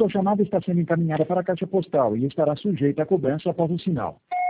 Sua chamada está sendo encaminhada para a caixa postal e estará sujeita a cobrança após o sinal.